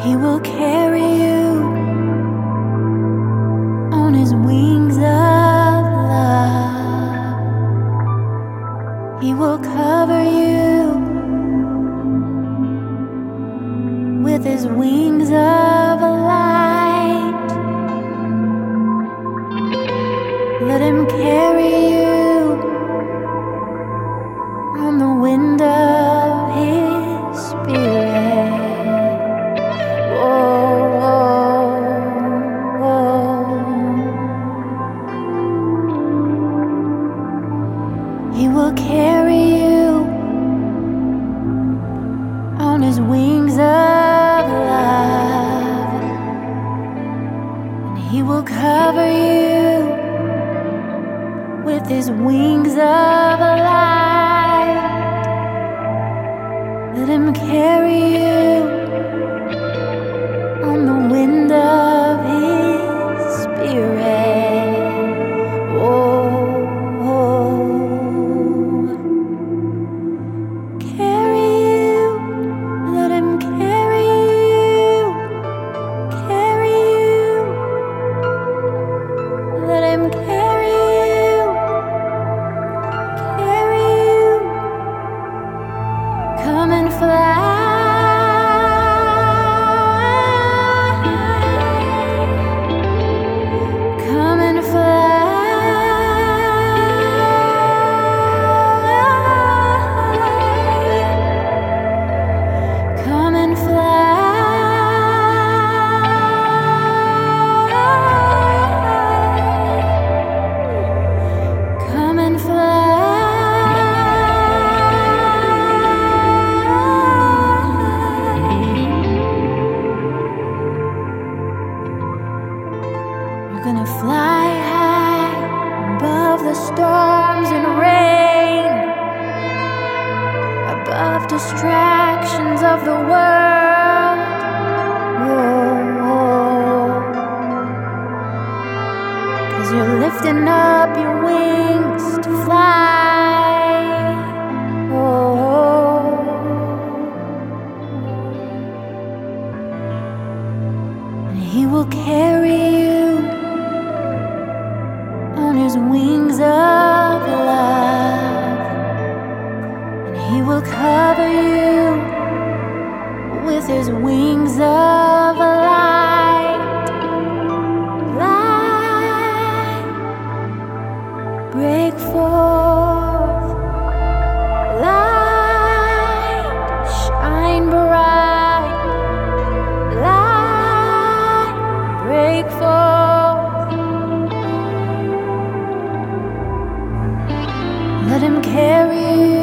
He will carry you on his wings of love. He will cover you with his wings of light. Let him carry you on the wind of his spirit. He will carry you on his wings of love, and he will cover you with his wings of light. Let him carry you on the wind of his spirit. Carry you, let him carry you, carry you, let him carry you, carry you. Come and fly. You're gonna fly high above the storms and rain, above distractions of the world. Whoa. 'Cause you're lifting up your wings to fly. And he will carry you on his wings of love, and he will cover you with his wings of light. Light, break forth. Light, shine bright. Light, break forth. Let him carry you